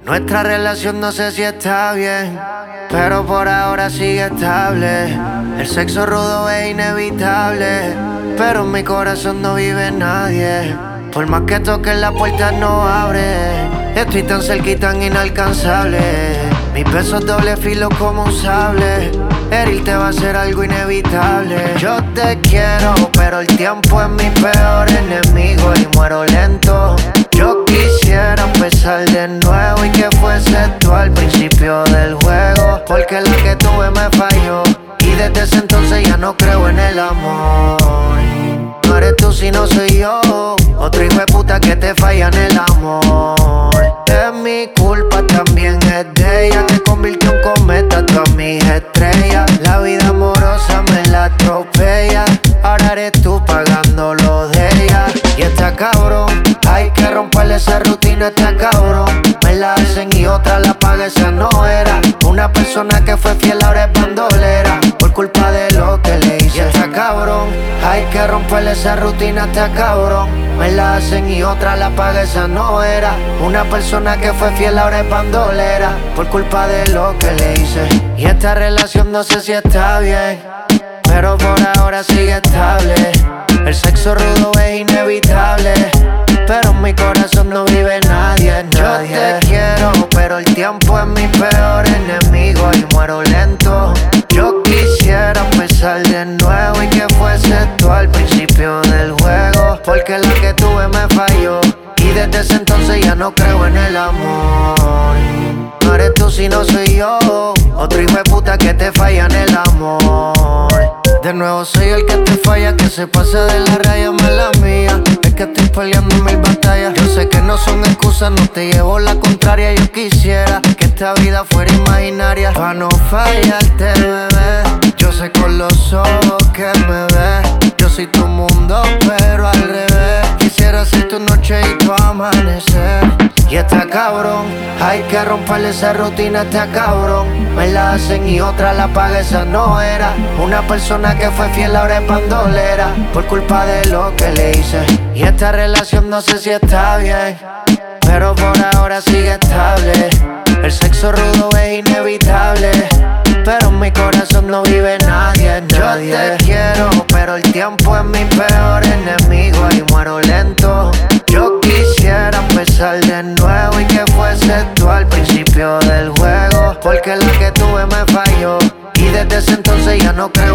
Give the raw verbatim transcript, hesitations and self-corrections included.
Nuestra relación no sé si está bien, pero por ahora sigue estable. El sexo rudo es inevitable, pero en mi corazón no vive nadie. Por más que toque la puerta no abre. Estoy tan cerquita, tan inalcanzable. Mis besos doble filo como un sable. Herirte va a ser algo inevitable. Yo te quiero, pero el tiempo es mi peor enemigo y muero lento. Yo quisiera empezar de nuevo y que fuese tú al principio del juego, porque la que tuve me falló y desde ese entonces ya no creo en el amor. No eres tú si no soy yo, otro hijo de puta que te falla en el amor. Es mi culpa, también es de ella, que convirtió en cometa todas mis estrellas. La vida amorosa me la atropella, ahora eres tú pagando lo de ella. Y está cabrón, hay que romperle esa rutina, está cabrón. Me la hacen y otra la paga, esa no era. Una persona que fue fiel ahora es bandolera, por culpa de lo que le hice. Y está cabrón, hay que romperle esa rutina, está cabrón. Me la hacen y otra la paga, esa no era. Una persona que fue fiel ahora es bandolera, por culpa de lo que le hice. Y esta relación no sé si está bien, pero por ahora sigue estable. El sexo rudo es inevitable, pero en mi corazón no vive nadie, nadie. Yo te quiero, pero el tiempo es mi peor enemigo y muero lento. Yo quisiera empezar de nuevo y que fuese tú al principio del juego, porque la que tuve me falló y desde ese entonces ya no creo en el amor. No eres tú si no soy yo, otro hijo de puta que te falla en el amor. De nuevo soy el que te falla, que se pase de la raya, mala mía. Es que estoy peleando mil batallas. Yo sé que no son excusas, no te llevo la contraria. Yo quisiera que esta vida fuera imaginaria, pa' no fallarte, bebé. Yo sé con los ojos que me ves, yo soy tu mundo pero al revés. Quisiera ser tu noche y tu amanecer. Y está cabrón, hay que romperle esa rutina, está cabrón. Me la hacen y otra la paga, esa no era. Una persona que fue fiel ahora es bandolera, por culpa de lo que le hice. Y esta relación no sé si está bien, pero por ahora sigue estable. El sexo rudo es inevitable, pero en mi corazón no vive nadie, nadie. Yo te quiero, pero el tiempo es mi peor enemigo y muero lento. Yo quisiera empezar de nuevo y que fuese tú al principio del juego, porque la que tuve me falló y desde ese entonces ya no creo